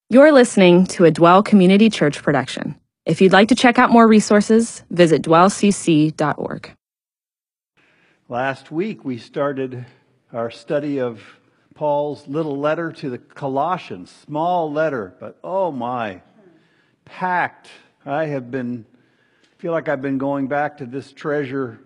You're listening to a Dwell Community Church production. If you'd like to check out more resources, visit dwellcc.org. Last week we started our study of Paul's little letter to the Colossians. Small letter, but oh my, packed. I feel like I've been going back to this treasure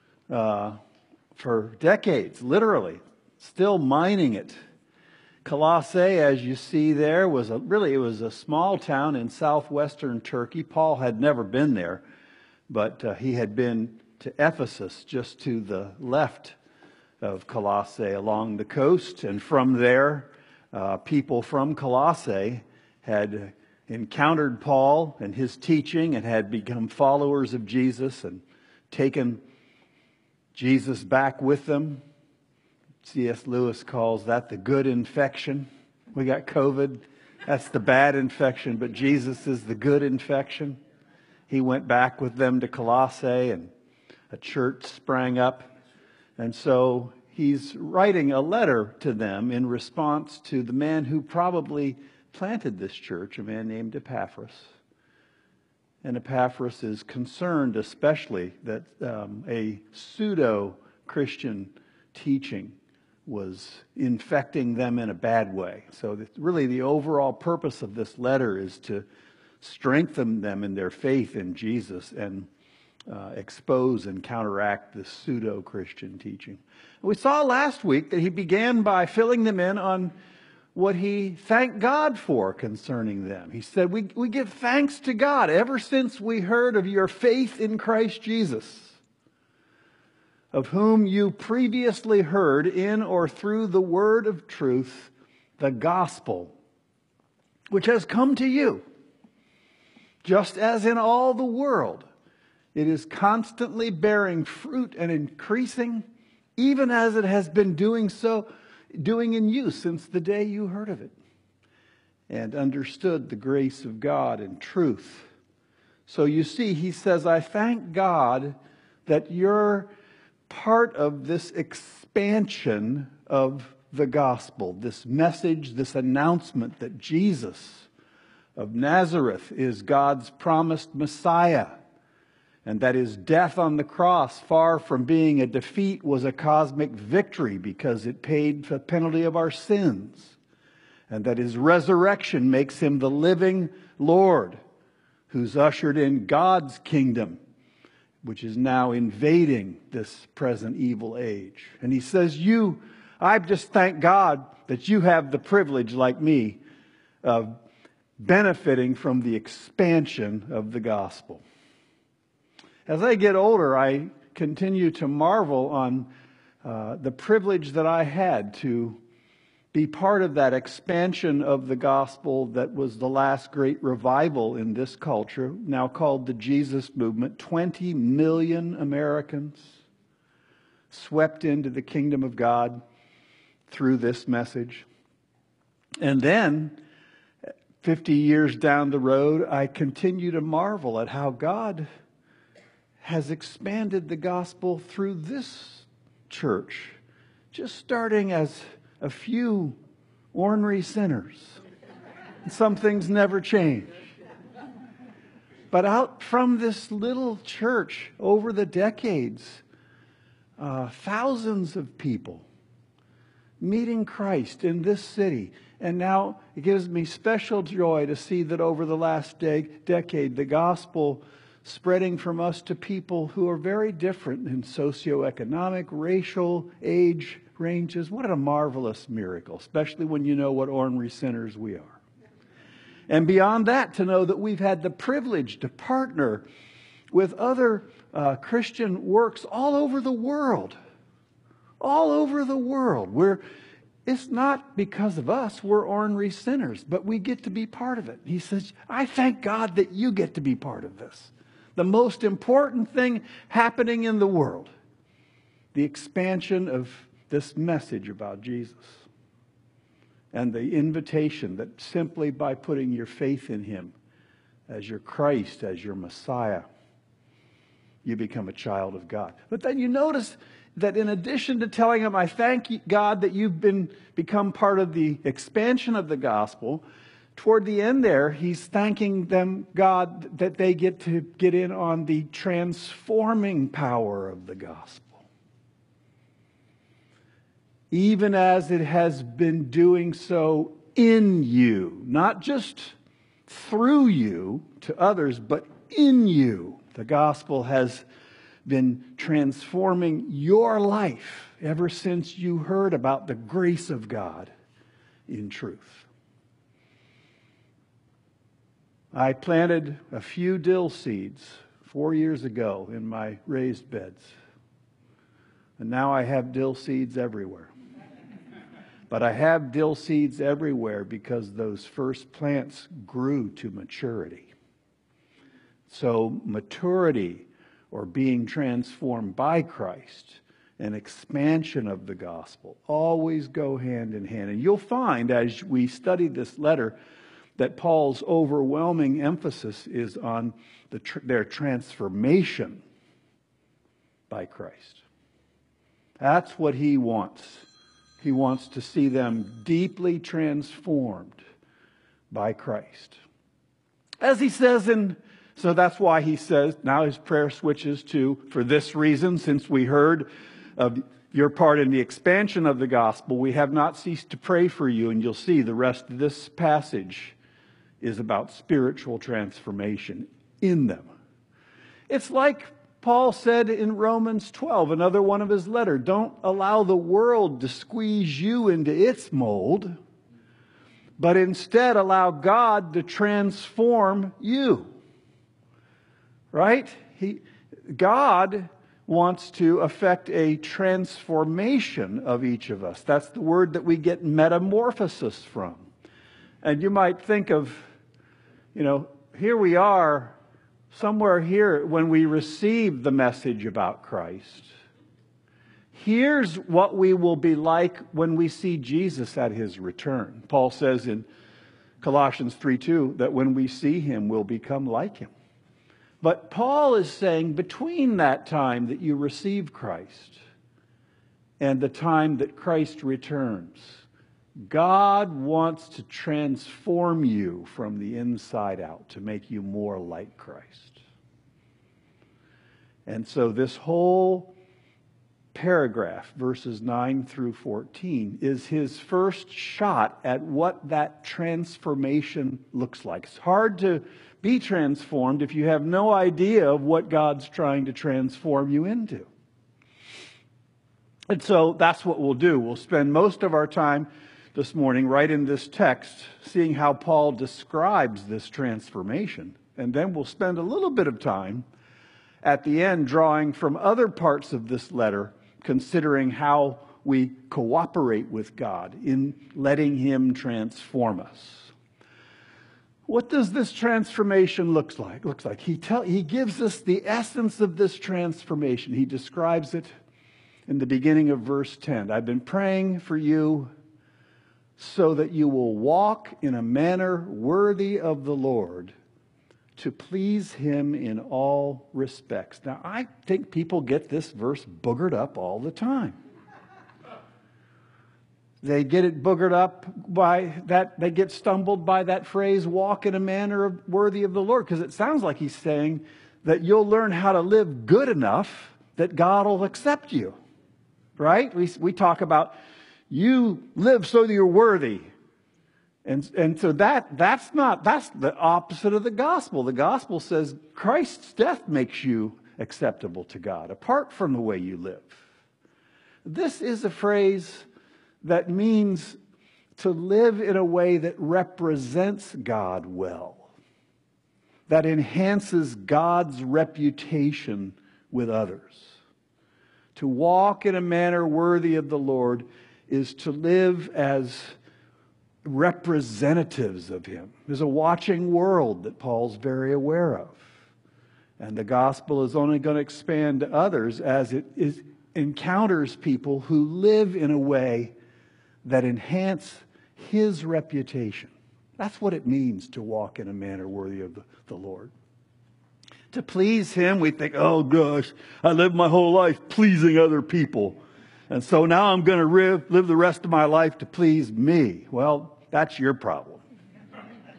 for decades, literally, still mining it. Colossae, as you see there, was a small town in southwestern Turkey. Paul had never been there, but he had been to Ephesus, just to the left of Colossae along the coast. And from there, people from Colossae had encountered Paul and his teaching and had become followers of Jesus and taken Jesus back with them. C.S. Lewis calls that the good infection. We got COVID. That's the bad infection, but Jesus is the good infection. He went back with them to Colossae and a church sprang up. And so he's writing a letter to them in response to the man who probably planted this church, a man named Epaphras. And Epaphras is concerned especially that a pseudo-Christian teaching was infecting them in a bad way. So really the overall purpose of this letter is to strengthen them in their faith in Jesus and expose and counteract this pseudo-Christian teaching. We saw last week that he began by filling them in on what he thanked God for concerning them. He said, we give thanks to God ever since we heard of your faith in Christ Jesus, of whom you previously heard in or through the word of truth, the gospel, which has come to you, just as in all the world. It is constantly bearing fruit and increasing, even as it has been doing in you since the day you heard of it and understood the grace of God and truth. So you see, he says, I thank God that you're part of this expansion of the gospel, this message, this announcement that Jesus of Nazareth is God's promised Messiah, and that his death on the cross, far from being a defeat, was a cosmic victory because it paid the penalty of our sins, and that his resurrection makes him the living Lord who's ushered in God's kingdom, which is now invading this present evil age. And he says, I just thank God that you have the privilege, like me, of benefiting from the expansion of the gospel. As I get older, I continue to marvel on the privilege that I had to be part of that expansion of the gospel that was the last great revival in this culture, now called the Jesus Movement. 20 million Americans swept into the kingdom of God through this message. And then, 50 years down the road, I continue to marvel at how God has expanded the gospel through this church, just starting as a few ornery sinners. Some things never change. But out from this little church over the decades, thousands of people meeting Christ in this city. And now it gives me special joy to see that over the last decade, the gospel spreading from us to people who are very different in socioeconomic, racial, age ranges. What a marvelous miracle, especially when you know what ornery sinners we are. And beyond that, to know that we've had the privilege to partner with other Christian works all over the world. All over the world. It's not because of us, we're ornery sinners, but we get to be part of it. He says, I thank God that you get to be part of this. The most important thing happening in the world. The expansion of this message about Jesus. And the invitation that simply by putting your faith in him as your Christ, as your Messiah, you become a child of God. But then you notice that in addition to telling him, I thank God that you've become part of the expansion of the gospel, toward the end there, he's thanking them, God, that they get to get in on the transforming power of the gospel. Even as it has been doing so in you, not just through you to others, but in you. The gospel has been transforming your life ever since you heard about the grace of God in truth. I planted a few dill seeds 4 years ago in my raised beds. And now I have dill seeds everywhere. But I have dill seeds everywhere because those first plants grew to maturity. So maturity, or being transformed by Christ, an expansion of the gospel, always go hand in hand. And you'll find as we study this letter that Paul's overwhelming emphasis is on their transformation by Christ. That's what he wants. He wants to see them deeply transformed by Christ. As he says so that's why he says, now his prayer switches to, for this reason, since we heard of your part in the expansion of the gospel, we have not ceased to pray for you. And you'll see the rest of this passage is about spiritual transformation in them. It's like Paul said in Romans 12, another one of his letters, don't allow the world to squeeze you into its mold, but instead allow God to transform you. Right? God wants to effect a transformation of each of us. That's the word that we get metamorphosis from. And you might think of, here we are, somewhere here when we receive the message about Christ. Here's what we will be like when we see Jesus at his return. Paul says in Colossians 3:2 that when we see him, we'll become like him. But Paul is saying between that time that you receive Christ and the time that Christ returns, God wants to transform you from the inside out to make you more like Christ. And so this whole paragraph, verses 9 through 14, is his first shot at what that transformation looks like. It's hard to be transformed if you have no idea of what God's trying to transform you into. And so that's what we'll do. We'll spend most of our time this morning right in this text, seeing how Paul describes this transformation. And then we'll spend a little bit of time at the end drawing from other parts of this letter, considering how we cooperate with God in letting him transform us. What does this transformation look like? He gives us the essence of this transformation. He describes it in the beginning of verse 10. I've been praying for you so that you will walk in a manner worthy of the Lord, to please him in all respects. Now, I think people get this verse boogered up all the time. They get it boogered up by that, they get stumbled by that phrase, walk in a manner worthy of the Lord, because it sounds like he's saying that you'll learn how to live good enough that God will accept you. Right? We talk about you live so that you're worthy. And so that's the opposite of the gospel. The gospel says Christ's death makes you acceptable to God, apart from the way you live. This is a phrase that means to live in a way that represents God well, that enhances God's reputation with others. To walk in a manner worthy of the Lord is to live as representatives of him. There's a watching world that Paul's very aware of. And the gospel is only going to expand to others as it encounters people who live in a way that enhance his reputation. That's what it means to walk in a manner worthy of the Lord. To please him, we think, oh gosh, I lived my whole life pleasing other people. And so now I'm going to live the rest of my life to please me. Well, that's your problem.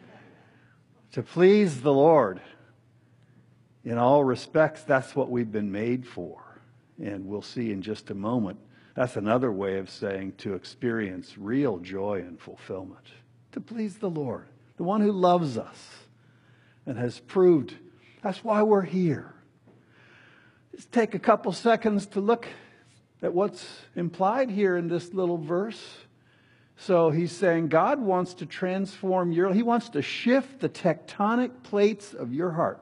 To please the Lord. In all respects, that's what we've been made for. And we'll see in just a moment. That's another way of saying to experience real joy and fulfillment. To please the Lord, the one who loves us and has proved that's why we're here. Just take a couple seconds to look at what's implied here in this little verse. So he's saying God wants to transform he wants to shift the tectonic plates of your heart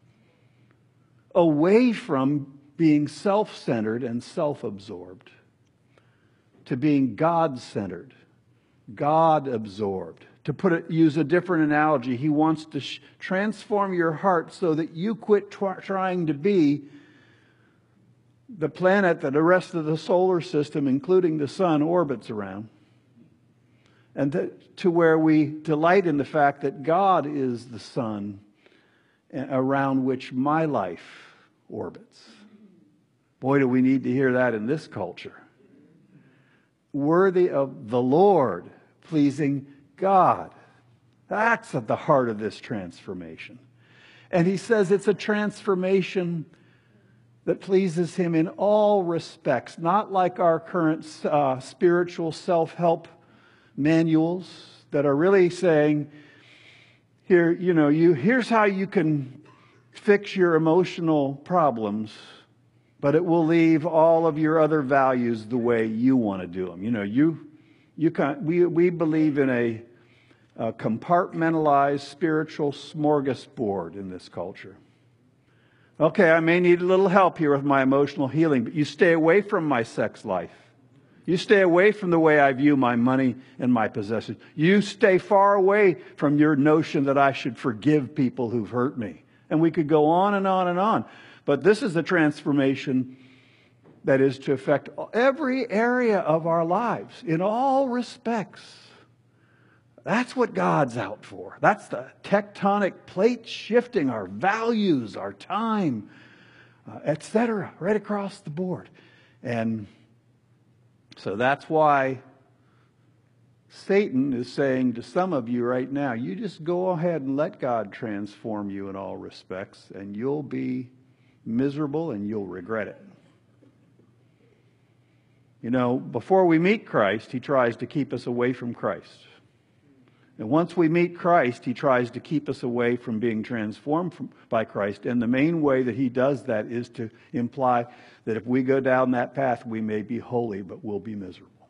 away from being self-centered and self-absorbed to being God-centered, God-absorbed. To use a different analogy, he wants to transform your heart so that you quit trying to be the planet that the rest of the solar system, including the sun, orbits around. And to where we delight in the fact that God is the sun around which my life orbits. Boy, do we need to hear that in this culture. Worthy of the Lord, pleasing God. That's at the heart of this transformation. And he says it's a transformation that pleases him in all respects, not like our current spiritual self-help manuals that are really saying, here's how you can fix your emotional problems, but it will leave all of your other values the way you want to do them. We believe in a compartmentalized spiritual smorgasbord in this culture. Okay, I may need a little help here with my emotional healing, but you stay away from my sex life. You stay away from the way I view my money and my possessions. You stay far away from your notion that I should forgive people who've hurt me. And we could go on and on and on. But this is a transformation that is to affect every area of our lives in all respects. That's what God's out for. That's the tectonic plate shifting our values, our time, etc., right across the board. And so that's why Satan is saying to some of you right now, you just go ahead and let God transform you in all respects, and you'll be miserable and you'll regret it. Before we meet Christ, he tries to keep us away from Christ. And once we meet Christ, he tries to keep us away from being transformed by Christ. And the main way that he does that is to imply that if we go down that path, we may be holy, but we'll be miserable.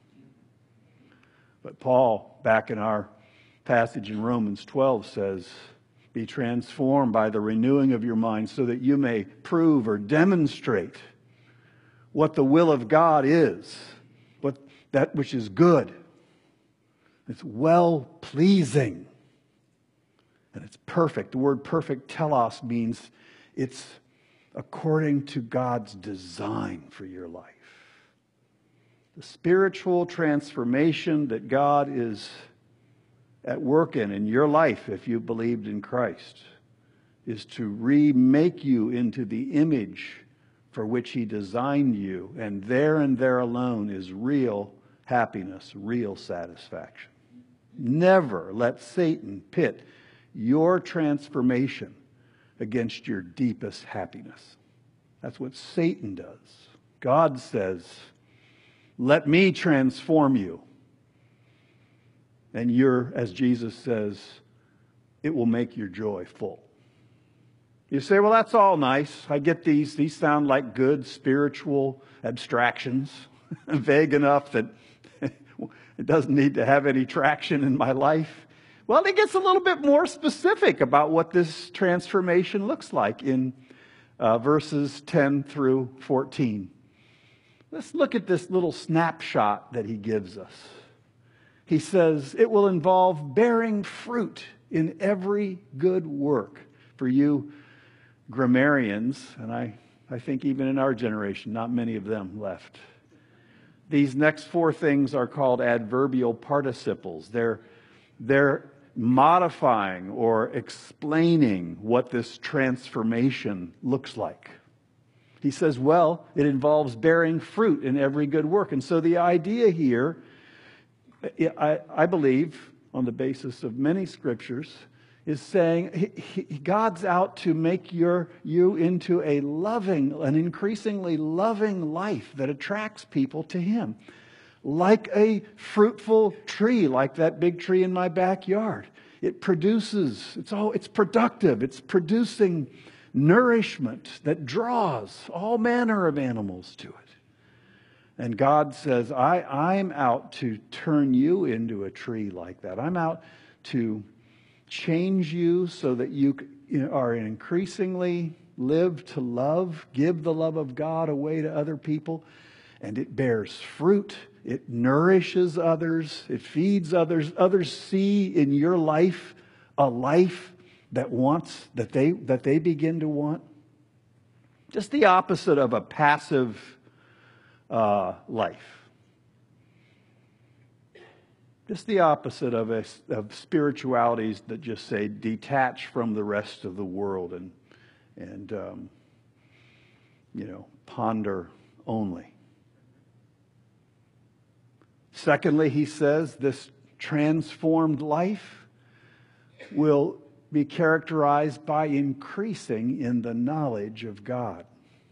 But Paul, back in our passage in Romans 12, says, be transformed by the renewing of your mind so that you may prove or demonstrate what the will of God is, that which is good. It's well-pleasing. And it's perfect. The word perfect, telos, means it's according to God's design for your life. The spiritual transformation that God is at work in your life, if you believed in Christ, is to remake you into the image for which he designed you. And there alone is real happiness, real satisfaction. Never let Satan pit your transformation against your deepest happiness. That's what Satan does. God says, let me transform you. And as Jesus says, it will make your joy full. You say, well, that's all nice. I get these. These sound like good spiritual abstractions, vague enough that it doesn't need to have any traction in my life. Well, it gets a little bit more specific about what this transformation looks like in verses 10 through 14. Let's look at this little snapshot that he gives us. He says, it will involve bearing fruit in every good work. For you grammarians, and I think even in our generation, not many of them left. These next four things are called adverbial participles. They're modifying or explaining what this transformation looks like. He says, well, it involves bearing fruit in every good work. And so the idea here, I believe, on the basis of many scriptures, is saying God's out to make you into a loving, an increasingly loving life that attracts people to Him. Like a fruitful tree, like that big tree in my backyard. It produces, it's productive. It's producing nourishment that draws all manner of animals to it. And God says, I'm out to turn you into a tree like that. I'm out to change you so that you are increasingly live to love, give the love of God away to other people, and it bears fruit. It nourishes others. It feeds others. Others see in your life a life that they begin to want. Just the opposite of a passive life. Just the opposite of spiritualities that just say detach from the rest of the world and ponder only. Secondly, he says this transformed life will be characterized by increasing in the knowledge of God.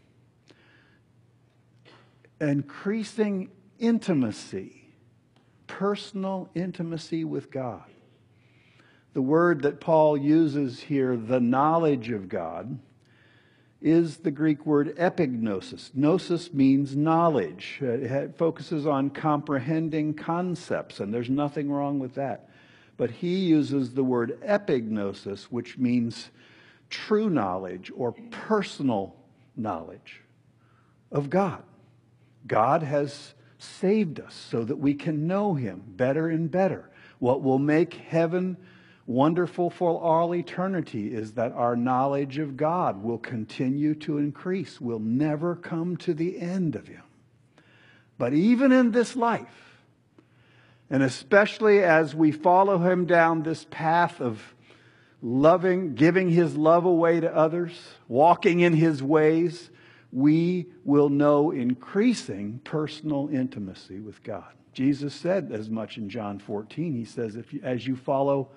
Increasing intimacy, personal intimacy with God. The word that Paul uses here, the knowledge of God, is the Greek word epignosis. Gnosis means knowledge. It focuses on comprehending concepts, and there's nothing wrong with that. But he uses the word epignosis, which means true knowledge or personal knowledge of God. God has saved us so that we can know Him better and better. What will make heaven wonderful for all eternity is that our knowledge of God will continue to increase. We'll never come to the end of Him. But even in this life, and especially as we follow Him down this path of loving, giving His love away to others, walking in His ways, we will know increasing personal intimacy with God. Jesus said as much in John 14. He says, as you follow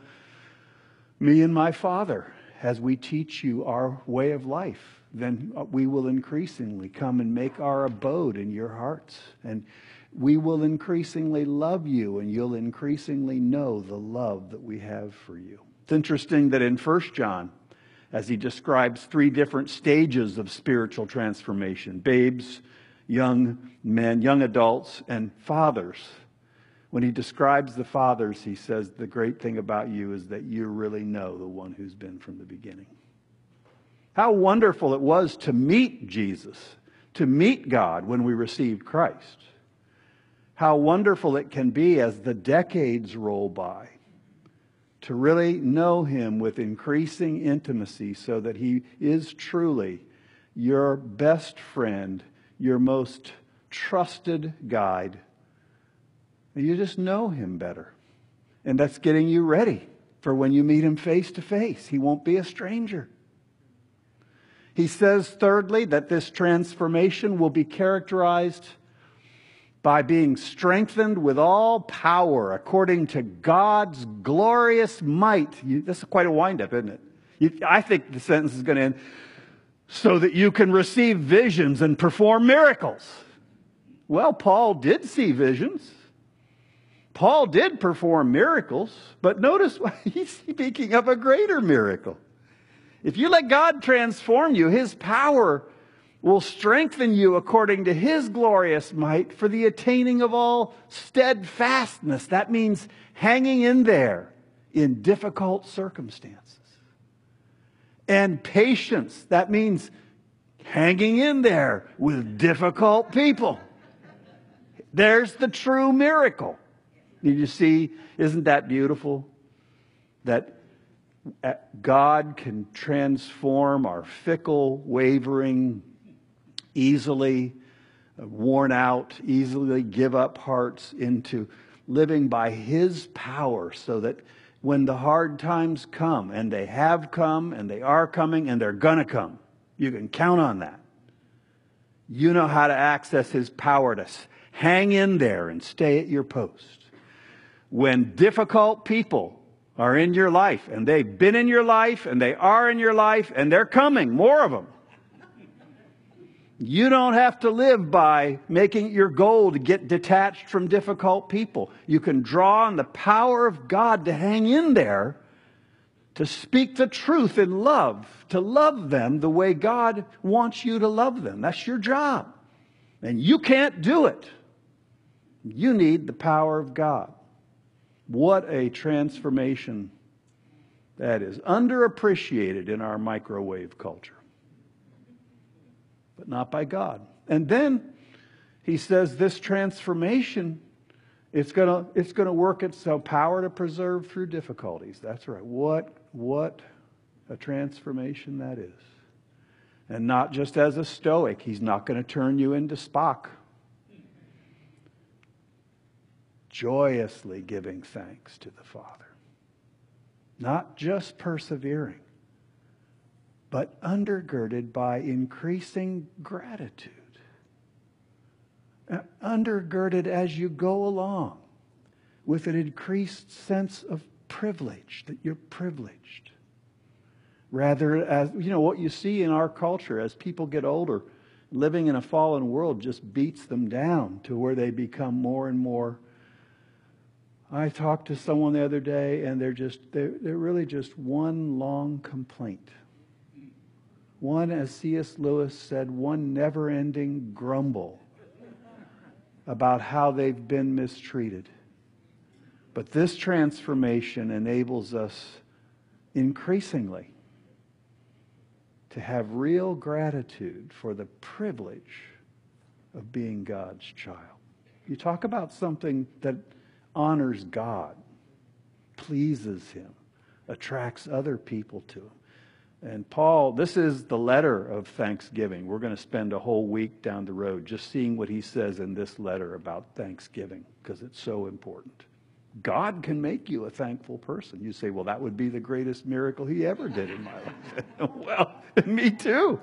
me and my Father, as we teach you our way of life, then we will increasingly come and make our abode in your hearts. And we will increasingly love you, and you'll increasingly know the love that we have for you. It's interesting that in 1 John, as he describes 3 different stages of spiritual transformation, babes, young men, young adults, and fathers. When he describes the fathers, he says, the great thing about you is that you really know the one who's been from the beginning. How wonderful it was to meet Jesus, to meet God when we received Christ. How wonderful it can be as the decades roll by to really know Him with increasing intimacy so that He is truly your best friend, your most trusted guide. You just know Him better. And that's getting you ready for when you meet Him face to face. He won't be a stranger. He says, thirdly, that this transformation will be characterized by being strengthened with all power according to God's glorious might. This is quite a wind-up, isn't it? I think the sentence is going to end, so that you can receive visions and perform miracles. Well, Paul did see visions. Paul did perform miracles, but notice he's speaking of a greater miracle. If you let God transform you, His power will strengthen you according to His glorious might for the attaining of all steadfastness. That means hanging in there in difficult circumstances. And patience. That means hanging in there with difficult people. There's the true miracle. Did you see? Isn't that beautiful? That God can transform our fickle, wavering, easily worn out, easily give up hearts into living by His power, so that when the hard times come, and they have come, and they are coming, and they're going to come, you can count on that. You know how to access His power to hang in there and stay at your post. When difficult people are in your life, and they've been in your life, and they are in your life, and they're coming, more of them. You don't have to live by making it your goal to get detached from difficult people. You can draw on the power of God to hang in there, to speak the truth in love, to love them the way God wants you to love them. That's your job. And you can't do it. You need the power of God. What a transformation that is. Underappreciated in our microwave culture. But not by God. And then he says this transformation, it's going to work its power to preserve through difficulties. That's right. What a transformation that is. And not just as a stoic. He's not going to turn you into Spock. Joyously giving thanks to the Father. Not just persevering, but undergirded by increasing gratitude. Undergirded as you go along with an increased sense of privilege, that you're privileged. Rather, as what you see in our culture as people get older, living in a fallen world just beats them down to where they become more and more. I talked to someone the other day, and they're really just one long complaint. One, as C.S. Lewis said, one never-ending grumble about how they've been mistreated. But this transformation enables us increasingly to have real gratitude for the privilege of being God's child. You talk about something that honors God, pleases Him, attracts other people to Him. And Paul, this is the letter of thanksgiving. We're going to spend a whole week down the road just seeing what he says in this letter about thanksgiving, because it's so important. God can make you a thankful person. You say, well, that would be the greatest miracle He ever did in my life. Well, me too.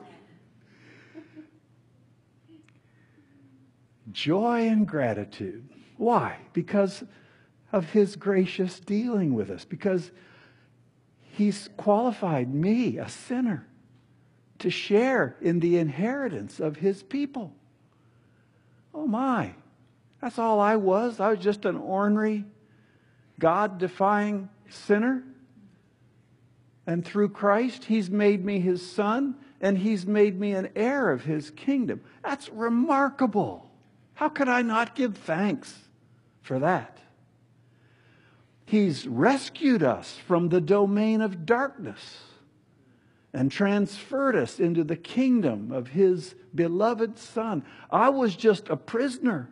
Joy and gratitude. Why? Because of His gracious dealing with us. Because He's qualified me, a sinner, to share in the inheritance of His people. Oh my, that's all I was. I was just an ornery, God-defying sinner. And through Christ, He's made me His son, and He's made me an heir of His kingdom. That's remarkable. How could I not give thanks for that? He's rescued us from the domain of darkness and transferred us into the kingdom of His beloved Son. I was just a prisoner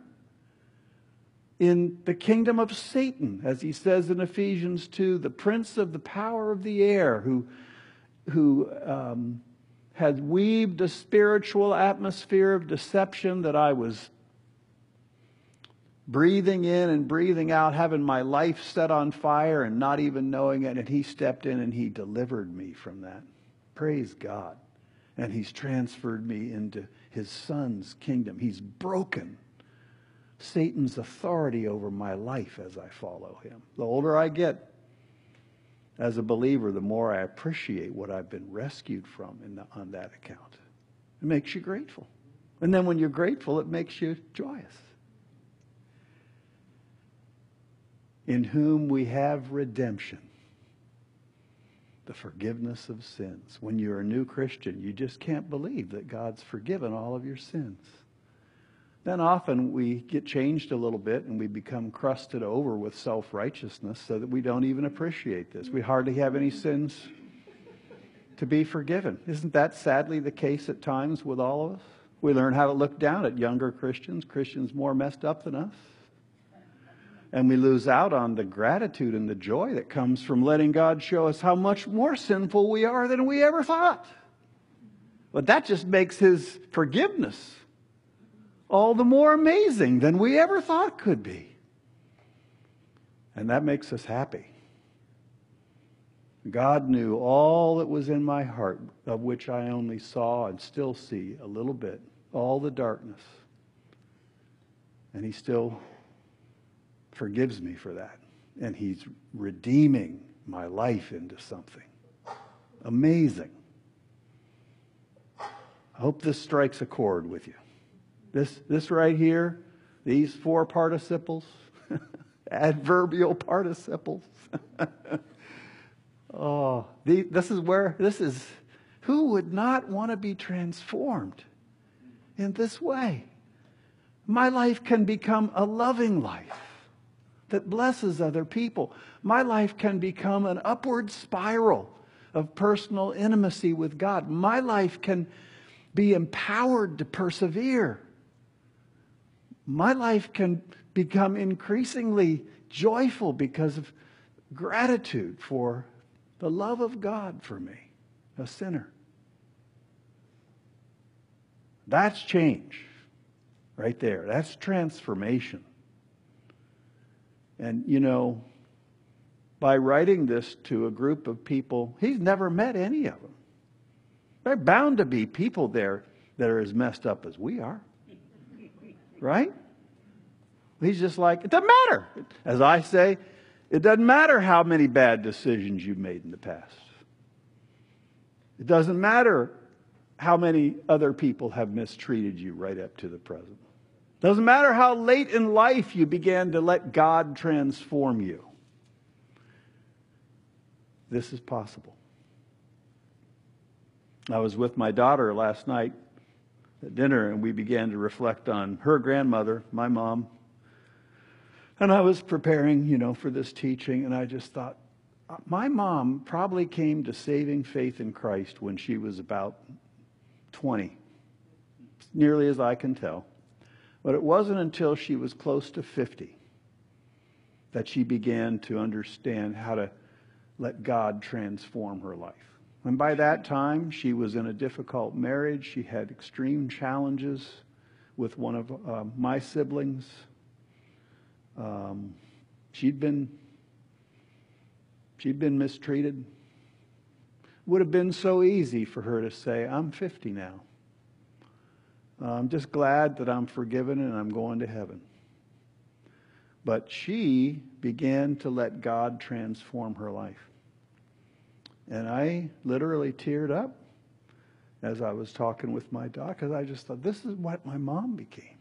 in the kingdom of Satan, as he says in Ephesians 2, the prince of the power of the air, who had weaved a spiritual atmosphere of deception that I was breathing in and breathing out, having my life set on fire and not even knowing it. And He stepped in and He delivered me from that. Praise God. And He's transferred me into His Son's kingdom. He's broken Satan's authority over my life as I follow Him. The older I get as a believer, the more I appreciate what I've been rescued from on that account. It makes you grateful. And then when you're grateful, it makes you joyous. In whom we have redemption, the forgiveness of sins. When you're a new Christian, you just can't believe that God's forgiven all of your sins. Then often we get changed a little bit and we become crusted over with self-righteousness so that we don't even appreciate this. We hardly have any sins to be forgiven. Isn't that sadly the case at times with all of us? We learn how to look down at younger Christians more messed up than us. And we lose out on the gratitude and the joy that comes from letting God show us how much more sinful we are than we ever thought. But that just makes His forgiveness all the more amazing than we ever thought could be. And that makes us happy. God knew all that was in my heart, of which I only saw and still see a little bit, all the darkness. And He still forgives me for that. And He's redeeming my life into something amazing. I hope this strikes a chord with you. This right here, these four participles, adverbial participles. Who would not want to be transformed in this way? My life can become a loving life that blesses other people. My life can become an upward spiral of personal intimacy with God. My life can be empowered to persevere. My life can become increasingly joyful because of gratitude for the love of God for me, a sinner. That's change right there. That's transformation. And, by writing this to a group of people, he's never met any of them. There are bound to be people there that are as messed up as we are. Right? He's just like, it doesn't matter. As I say, it doesn't matter how many bad decisions you've made in the past. It doesn't matter how many other people have mistreated you right up to the present. It doesn't matter how late in life you began to let God transform you. This is possible. I was with my daughter last night at dinner, and we began to reflect on her grandmother, my mom. And I was preparing, for this teaching, and I just thought, my mom probably came to saving faith in Christ when she was about 20, nearly as I can tell. But it wasn't until she was close to 50 that she began to understand how to let God transform her life. And by that time, she was in a difficult marriage. She had extreme challenges with one of my siblings. She'd been mistreated. Would have been so easy for her to say, I'm 50 now. I'm just glad that I'm forgiven and I'm going to heaven. But she began to let God transform her life. And I literally teared up as I was talking with my doc, because I just thought, this is what my mom became.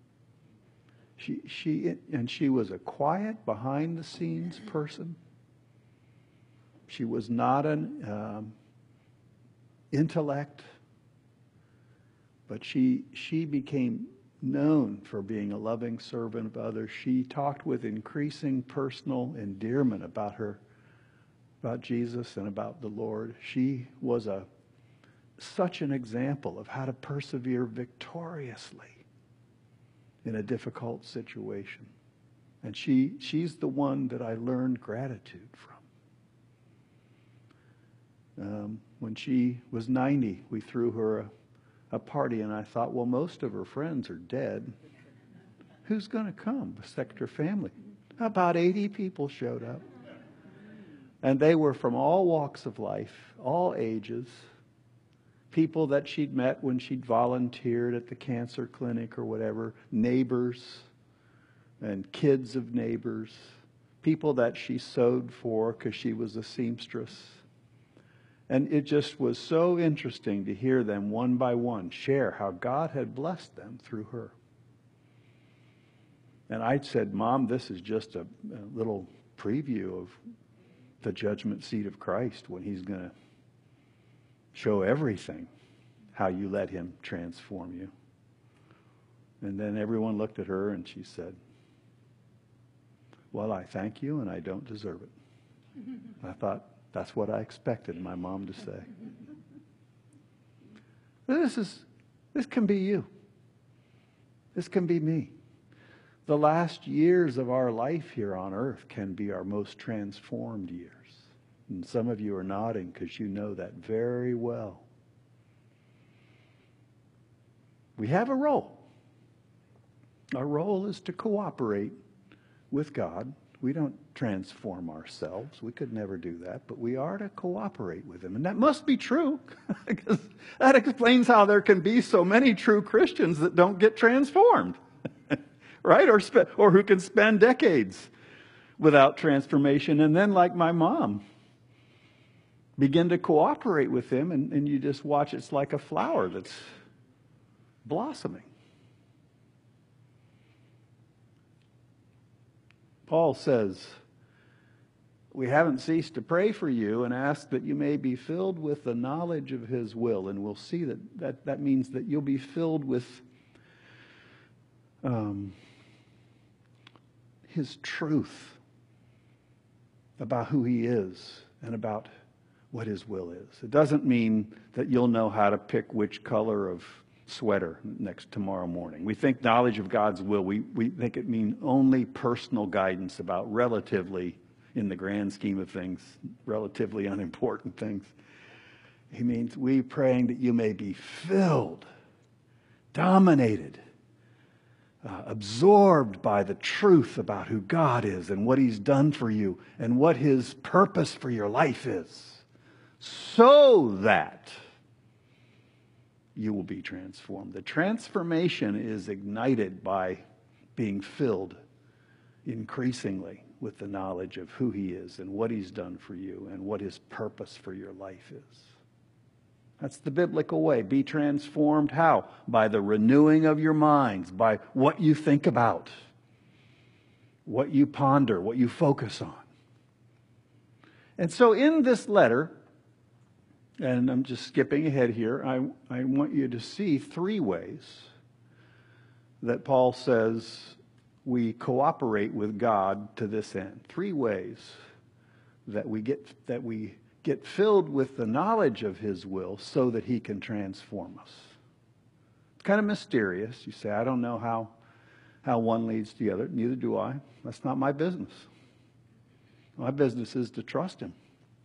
She was a quiet, behind-the-scenes person. She was not an intellect, but she became known for being a loving servant of others. She talked with increasing personal endearment about Jesus and about the Lord. She was such an example of how to persevere victoriously in a difficult situation. And she's the one that I learned gratitude from. When she was 90, we threw her a party, and I thought, well, most of her friends are dead. Who's going to come? The Sector family. About 80 people showed up. And they were from all walks of life, all ages, people that she'd met when she'd volunteered at the cancer clinic or whatever, neighbors and kids of neighbors, people that she sewed for because she was a seamstress. And it just was so interesting to hear them one by one share how God had blessed them through her. And I said, Mom, this is just a little preview of the judgment seat of Christ, when he's going to show everything, how you let him transform you. And then everyone looked at her and she said, well, I thank you and I don't deserve it. I thought, that's what I expected my mom to say. This can be you. This can be me. The last years of our life here on earth can be our most transformed years. And some of you are nodding because you know that very well. We have a role. Our role is to cooperate with God. We don't transform ourselves. We could never do that. But we are to cooperate with him. And that must be true, because that explains how there can be so many true Christians that don't get transformed. Right? Or who can spend decades without transformation. And then, like my mom, begin to cooperate with him, and you just watch it's like a flower that's blossoming. Paul says, we haven't ceased to pray for you and ask that you may be filled with the knowledge of his will. And we'll see that means that you'll be filled with his truth about who he is and about what his will is. It doesn't mean that you'll know how to pick which color of sweater tomorrow morning. We think knowledge of God's will, we think it means only personal guidance about relatively, in the grand scheme of things, relatively unimportant things. He means we praying that you may be filled, dominated, absorbed by the truth about who God is and what he's done for you and what his purpose for your life is, so that you will be transformed. The transformation is ignited by being filled increasingly with the knowledge of who he is and what he's done for you and what his purpose for your life is. That's the biblical way. Be transformed how? By the renewing of your minds, by what you think about, what you ponder, what you focus on. And so in this letter, and I'm just skipping ahead here, I want you to see three ways that Paul says we cooperate with God to this end. Three ways that we get filled with the knowledge of his will so that he can transform us. It's kind of mysterious. You say, I don't know how one leads to the other. Neither do I. That's not my business. My business is to trust him.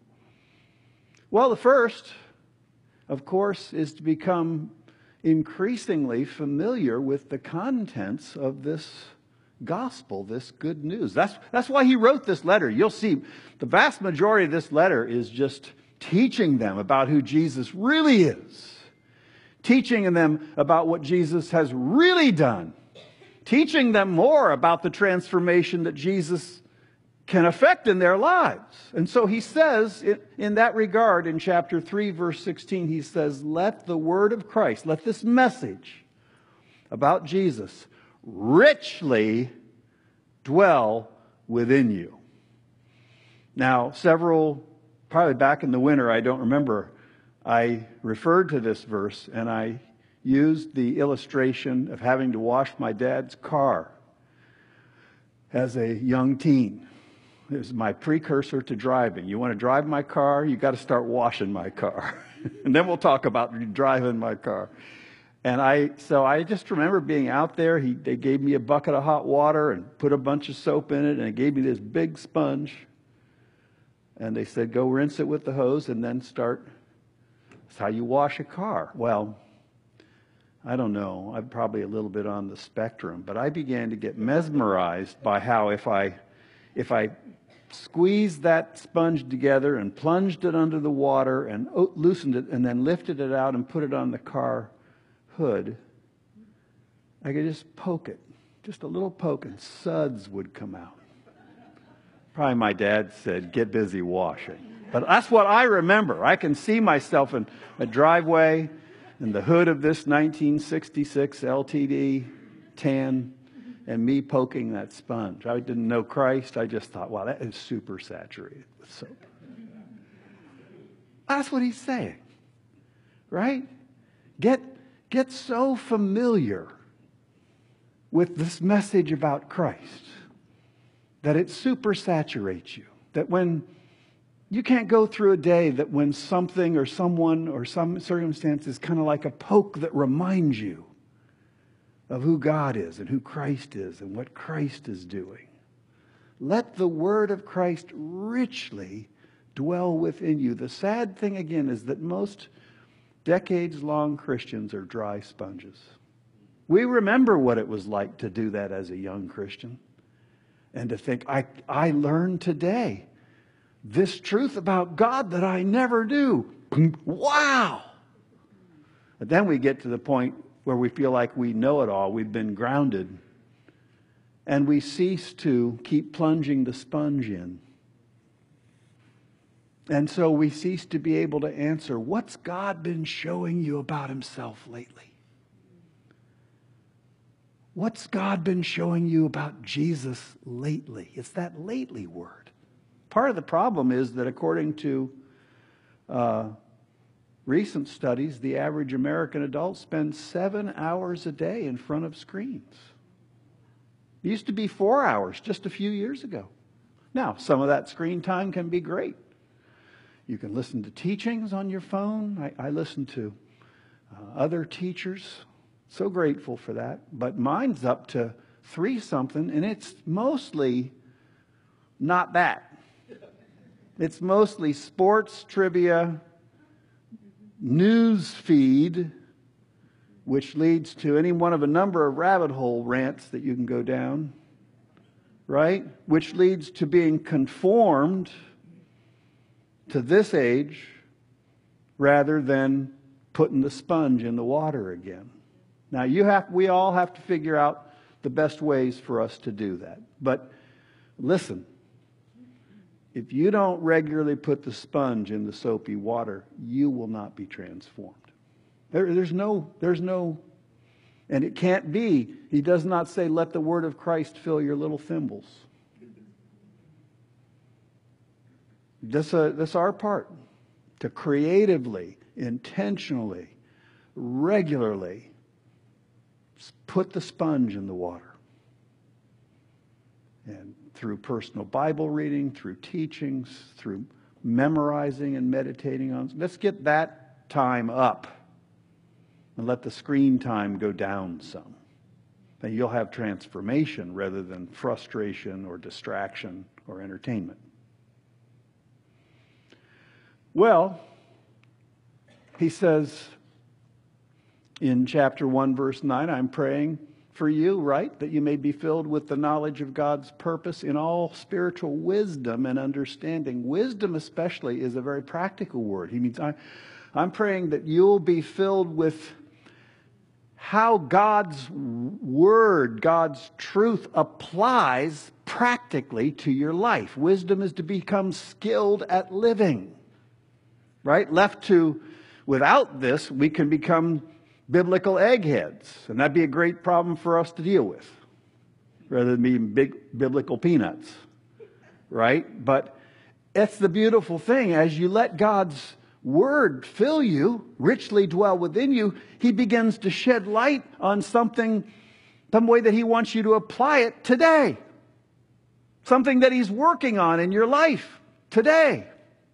Well, the first, of course, is to become increasingly familiar with the contents of this gospel, this good news. That's why he wrote this letter. You'll see the vast majority of this letter is just teaching them about who Jesus really is, teaching them about what Jesus has really done, teaching them more about the transformation that Jesus can affect in their lives. And so he says in that regard, in chapter 3, verse 16, he says, let the word of Christ, let this message about Jesus richly dwell within you. Now, probably back in the winter, I don't remember, I referred to this verse and I used the illustration of having to wash my dad's car as a young teen. It was my precursor to driving. You want to drive my car, you got to start washing my car. And then we'll talk about driving my car. And I just remember being out there. They gave me a bucket of hot water and put a bunch of soap in it, and they gave me this big sponge. And they said, go rinse it with the hose and then start. That's how you wash a car. Well, I don't know. I'm probably a little bit on the spectrum, but I began to get mesmerized by how if I squeezed that sponge together and plunged it under the water and loosened it and then lifted it out and put it on the car hood, I could just poke it, just a little poke, and suds would come out. Probably my dad said, get busy washing. But that's what I remember. I can see myself in a driveway in the hood of this 1966 LTD tan and me poking that sponge. I didn't know Christ. I just thought, wow, that is super saturated with soap. That's what he's saying, right? Get so familiar with this message about Christ that it super saturates you. That when you can't go through a day that when something or someone or some circumstance is kind of like a poke that reminds you of who God is and who Christ is and what Christ is doing. Let the word of Christ richly dwell within you. The sad thing again is that most decades-long Christians are dry sponges. We remember what it was like to do that as a young Christian and to think, I learned today this truth about God that I never knew. Wow! But then we get to the point where we feel like we know it all. We've been grounded and we cease to keep plunging the sponge in. And so we cease to be able to answer, what's God been showing you about himself lately? What's God been showing you about Jesus lately? It's that lately word. Part of the problem is that according to recent studies, the average American adult spends 7 hours a day in front of screens. It used to be 4 hours just a few years ago. Now, some of that screen time can be great. You can listen to teachings on your phone. I listen to other teachers. So grateful for that. But mine's up to 3-something, and it's mostly not that. It's mostly sports, trivia, news feed, which leads to any one of a number of rabbit hole rants that you can go down, right? Which leads to being conformed to this age rather than putting the sponge in the water again. Now, we all have to figure out the best ways for us to do that. But listen, if you don't regularly put the sponge in the soapy water, you will not be transformed. There's no, and it can't be. He does not say, let the word of Christ fill your little thimbles. That's our part, to creatively, intentionally, regularly put the sponge in the water. And through personal Bible reading, through teachings, through memorizing and meditating on. Let's get that time up and let the screen time go down some. And you'll have transformation rather than frustration or distraction or entertainment. Well, he says in chapter 1, verse 9, I'm praying for you, right? That you may be filled with the knowledge of God's purpose in all spiritual wisdom and understanding. Wisdom especially is a very practical word. He means I'm praying that you'll be filled with how God's word, God's truth applies practically to your life. Wisdom is to become skilled at living. Right? Left to, without this, we can become biblical eggheads. And that'd be a great problem for us to deal with. Rather than being big biblical peanuts. Right? But it's the beautiful thing. As you let God's word fill you, richly dwell within you, he begins to shed light on something, some way that he wants you to apply it today. Something that he's working on in your life today.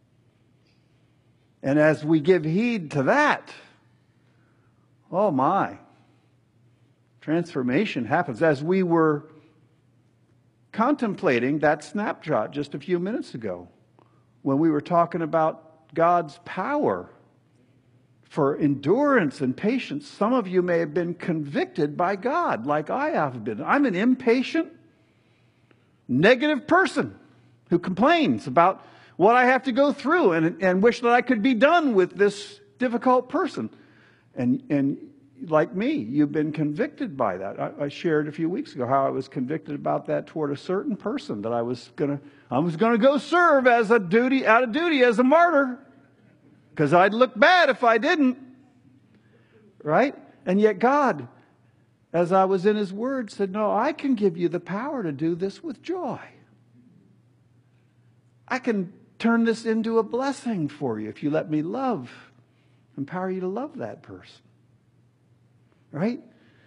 And as we give heed to that, oh my, transformation happens. As we were contemplating that snapshot just a few minutes ago, when we were talking about God's power for endurance and patience, some of you may have been convicted by God, like I have been. I'm an impatient, negative person who complains about what I have to go through and wish that I could be done with this difficult person. And like me, you've been convicted by that. I shared a few weeks ago how I was convicted about that toward a certain person that I was gonna go serve out of duty as a martyr. Because I'd look bad if I didn't. Right? And yet God, as I was in his word, said, no, I can give you the power to do this with joy. I can turn this into a blessing for you if you let me empower you to love that person. Right?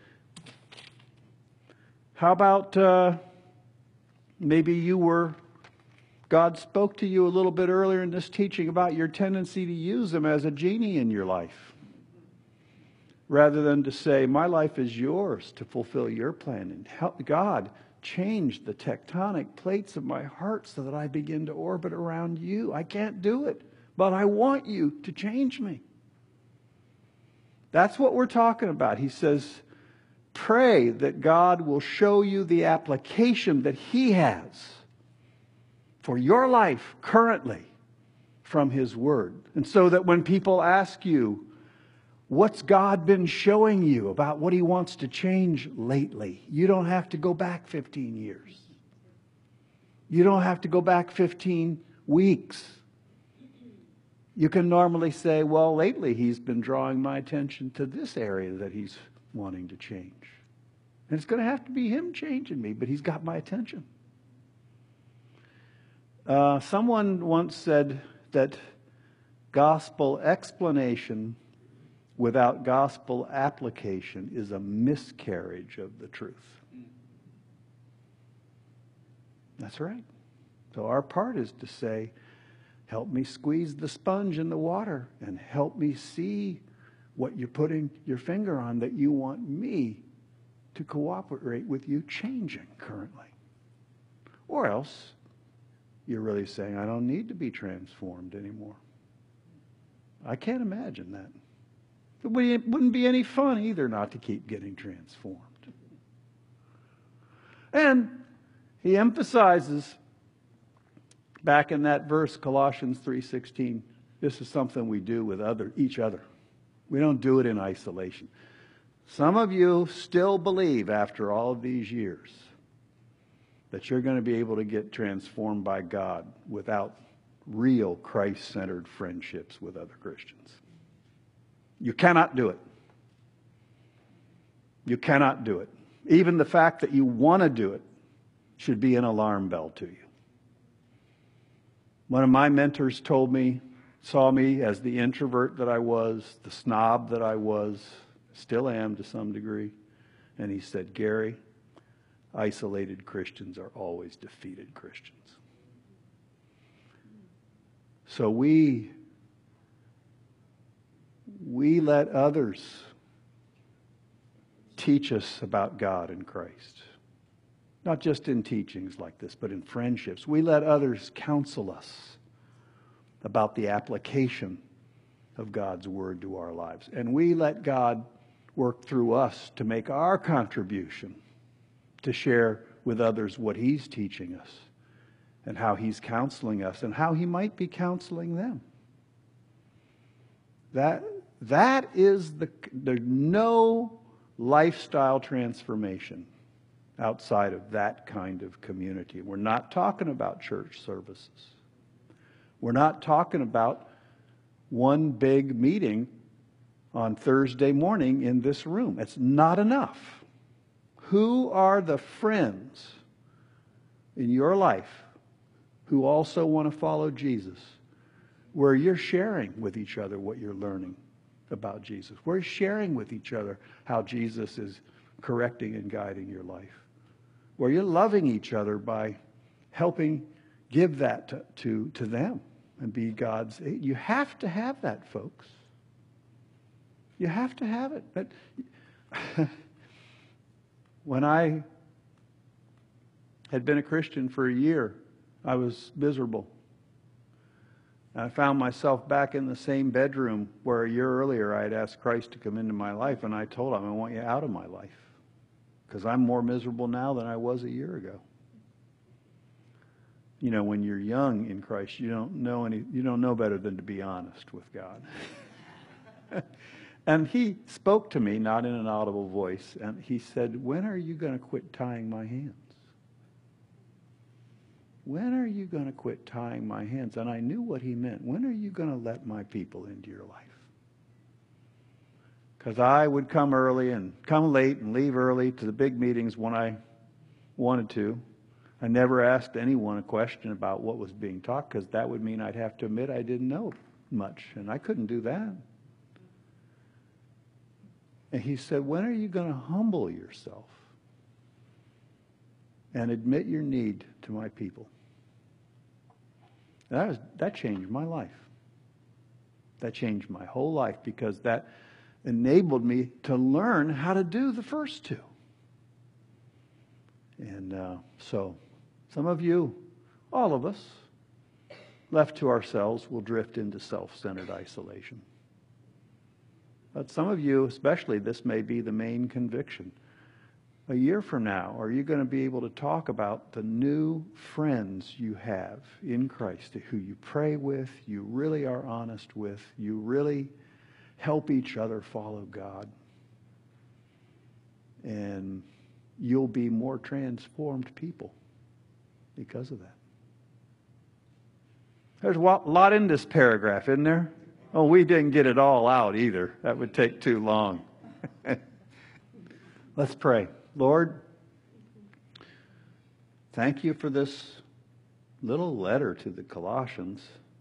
How about maybe God spoke to you a little bit earlier in this teaching about your tendency to use him as a genie in your life. Rather than to say, my life is yours to fulfill your plan. And help God change the tectonic plates of my heart so that I begin to orbit around you. I can't do it, but I want you to change me. That's what we're talking about. He says, pray that God will show you the application that he has for your life currently from his word. And so that when people ask you, What's God been showing you about what He wants to change lately? You don't have to go back 15 years. You don't have to go back 15 weeks. You can normally say, well, lately He's been drawing my attention to this area that He's wanting to change. And it's going to have to be Him changing me, but He's got my attention. Someone once said that gospel explanation without gospel application is a miscarriage of the truth. That's right. So our part is to say, help me squeeze the sponge in the water and help me see what you're putting your finger on that you want me to cooperate with you changing currently. Or else you're really saying, I don't need to be transformed anymore. I can't imagine that. It wouldn't be any fun either not to keep getting transformed. And he emphasizes back in that verse, Colossians 3:16, this is something we do with each other. We don't do it in isolation. Some of you still believe after all of these years that you're going to be able to get transformed by God without real Christ-centered friendships with other Christians. You cannot do it. You cannot do it. Even the fact that you want to do it should be an alarm bell to you. One of my mentors saw me as the introvert that I was, the snob that I was, still am to some degree. And he said, Gary, isolated Christians are always defeated Christians. So we let others teach us about God and Christ. Not just in teachings like this, but in friendships. We let others counsel us about the application of God's Word to our lives. And we let God work through us to make our contribution, to share with others what He's teaching us and how He's counseling us and how He might be counseling them. That is there's no lifestyle transformation outside of that kind of community. We're not talking about church services. We're not talking about one big meeting on Thursday morning in this room. It's not enough. Who are the friends in your life who also want to follow Jesus, where you're sharing with each other what you're learning about Jesus? We're sharing with each other how Jesus is correcting and guiding your life, where you're loving each other by helping give that to them and be God's aid. You have to have that, folks. You have to have it. But when I had been a Christian for a year, I was miserable. I found myself back in the same bedroom where a year earlier I had asked Christ to come into my life, and I told Him, I want you out of my life because I'm more miserable now than I was a year ago. You know, when you're young in Christ, you don't know better than to be honest with God. And He spoke to me, not in an audible voice, and He said, when are you going to quit tying my hands? When are you going to quit tying my hands? And I knew what He meant. When are you going to let my people into your life? Because I would come early and come late and leave early to the big meetings when I wanted to. I never asked anyone a question about what was being taught, because that would mean I'd have to admit I didn't know much, and I couldn't do that. And He said, when are you going to humble yourself and admit your need to my people? That changed my life. That changed my whole life, because that enabled me to learn how to do the first two. And so some of you, all of us, left to ourselves, will drift into self-centered isolation. But some of you, especially, this may be the main conviction. A year from now, are you going to be able to talk about the new friends you have in Christ, who you pray with, you really are honest with, you really Help each other follow God. And you'll be more transformed people because of that. There's a lot in this paragraph, isn't there? Oh, we didn't get it all out either. That would take too long. Let's pray. Lord, thank you for this little letter to the Colossians.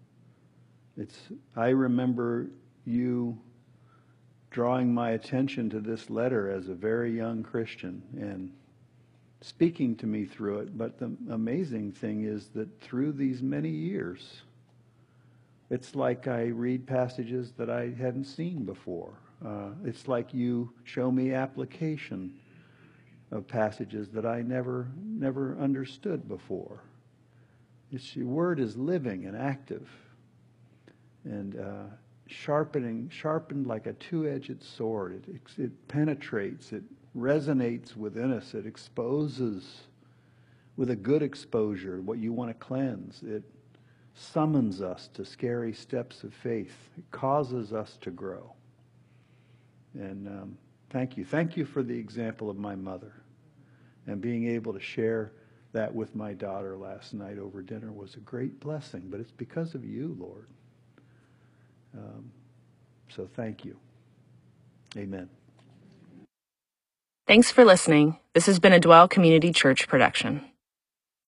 I remember you drawing my attention to this letter as a very young Christian and speaking to me through it. But the amazing thing is that through these many years, it's like I read passages that I hadn't seen before. It's like you show me application of passages that I never understood before. Your word is living and active and sharpened like a two-edged sword. It penetrates, it resonates within us, it exposes with a good exposure what you want to cleanse. It summons us to scary steps of faith. It causes us to grow. And thank you. Thank you for the example of my mother. And being able to share that with my daughter last night over dinner was a great blessing. But it's because of you, Lord. So thank you. Amen. Thanks for listening. This has been a Dwell Community Church production.